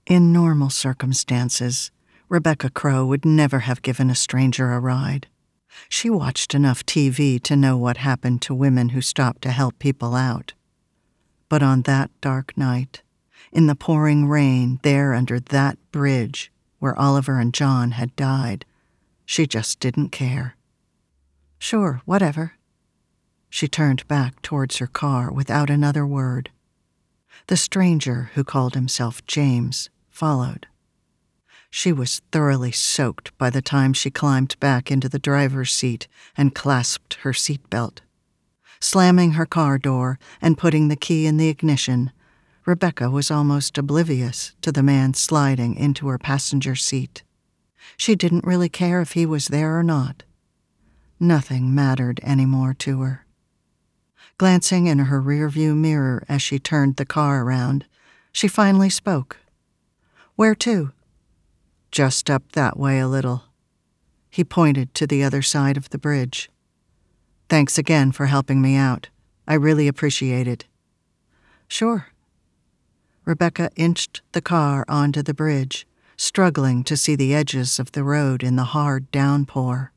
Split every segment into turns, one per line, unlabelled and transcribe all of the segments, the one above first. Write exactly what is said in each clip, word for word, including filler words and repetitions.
In normal circumstances, Rebecca Crow would never have given a stranger a ride. She watched enough T V to know what happened to women who stopped to help people out. But on that dark night, in the pouring rain there under that bridge where Oliver and John had died, she just didn't care. Sure, whatever. She turned back towards her car without another word. The stranger, who called himself James, followed. She was thoroughly soaked by the time she climbed back into the driver's seat and clasped her seatbelt. Slamming her car door and putting the key in the ignition, Rebecca was almost oblivious to the man sliding into her passenger seat. She didn't really care if he was there or not. Nothing mattered anymore to her. Glancing in her rearview mirror as she turned the car around, she finally spoke. "Where to?" "Just up that way a little." He pointed to the other side of the bridge. "Thanks again for helping me out. I really appreciate it." "Sure." Rebecca inched the car onto the bridge, struggling to see the edges of the road in the hard downpour.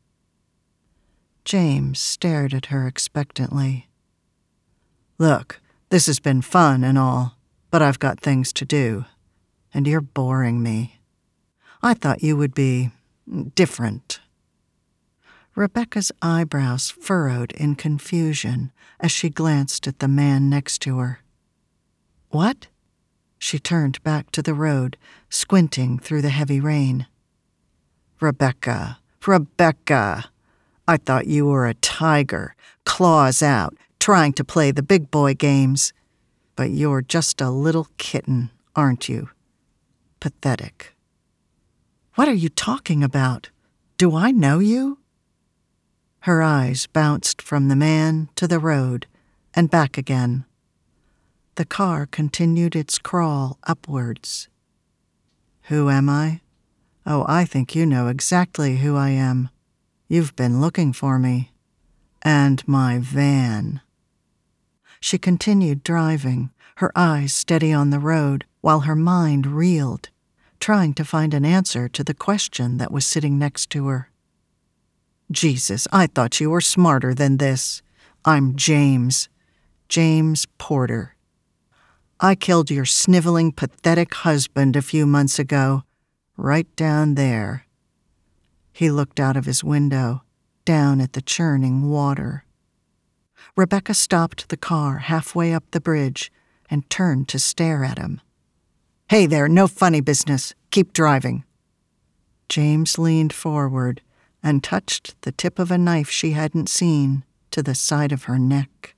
James stared at her expectantly. "Look, this has been fun and all, but I've got things to do, and you're boring me. I thought you would be different." Rebecca's eyebrows furrowed in confusion as she glanced at the man next to her. "What?" She turned back to the road, squinting through the heavy rain. "Rebecca, Rebecca, I thought you were a tiger, claws out, trying to play the big boy games. But you're just a little kitten, aren't you? Pathetic." "What are you talking about? Do I know you?" Her eyes bounced from the man to the road and back again. The car continued its crawl upwards. "Who am I? Oh, I think you know exactly who I am. You've been looking for me. And my van." She continued driving, her eyes steady on the road, while her mind reeled, trying to find an answer to the question that was sitting next to her. "Jesus, I thought you were smarter than this. I'm James. James Porter. I killed your sniveling, pathetic husband a few months ago, right down there." He looked out of his window, down at the churning water. Rebecca stopped the car halfway up the bridge and turned to stare at him. "Hey there, no funny business. Keep driving." James leaned forward and touched the tip of a knife she hadn't seen to the side of her neck.